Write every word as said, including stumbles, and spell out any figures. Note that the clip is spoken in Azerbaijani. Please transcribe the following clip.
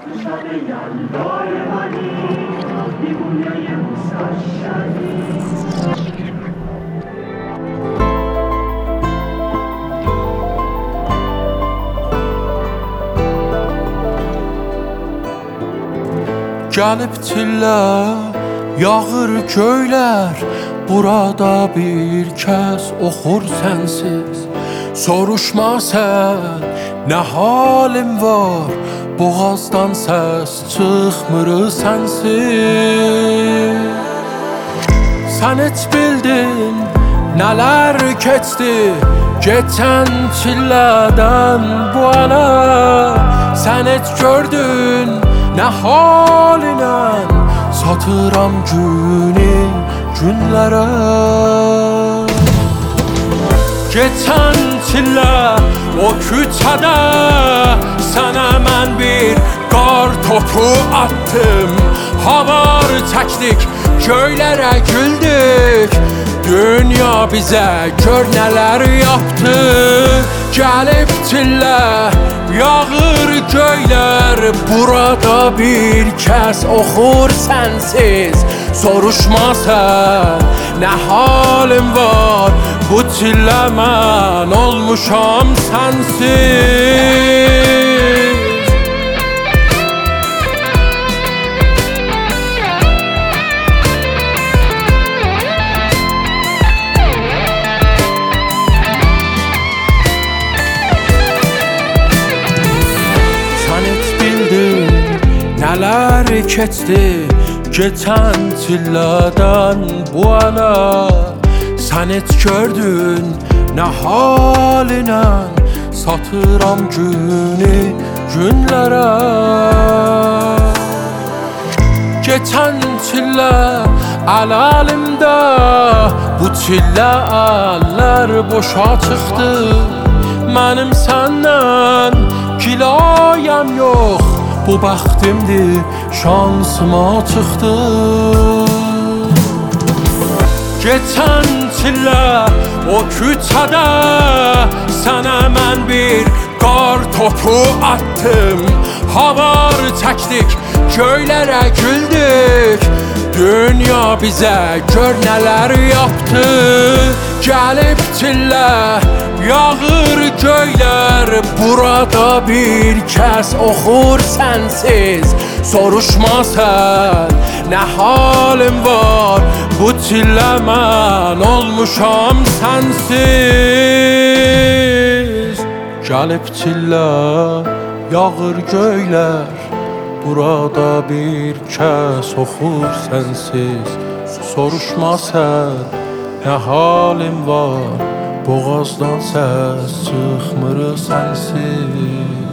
شب یلدای منی دیوونه مسشری Gəlib çillə, yağır göylər, burada bir kəs oxur sənsiz. Soruşma sən, nə halin var, boğazdan səs çıxmır sənsiz. Sən heç bildin, nələr keçdi, geçən çillədən bu ana. Sən heç gördün, nə halinə satıram günü günlərə. Geçən çillə o küçədə sənə mən bir qar topu attım. Havar çəkdik, göylərə güldük, dünya bizə gör nələr yaptı. Gəlib çillə, yağır göylər, burada bir kəs oxur sənsiz. Soruşma sən, nə halin var, bu çillə mən olmuşam sənsiz. Nələr keçdi, geçən çillədən bu ana. Sən heç gördün, nə halinə satıram günü günlərə. Geçən çillə əl-əlimdə, bu çillə əllər boşa çıxdı. Mənim səndən kilayəm yox, bu bəxtimdir, şansıma çıxdı. Geçən çillə o küçədə sənə mən bir qar topu attım. Havar çəkdik, göylərə güldük, dünya bizə gör nələr yaptı. Gəlib çillə, yağır göylər, burada bir kəs oxur sənsiz. Soruşma sən, nə halin var, bu çillə mən olmuşam sənsiz. Gəlib çillə, yağır göylər, burada bir kəs oxur sənsiz. Soruşma sən, nə halin var, boğazdan səs çıxmır sənsiz.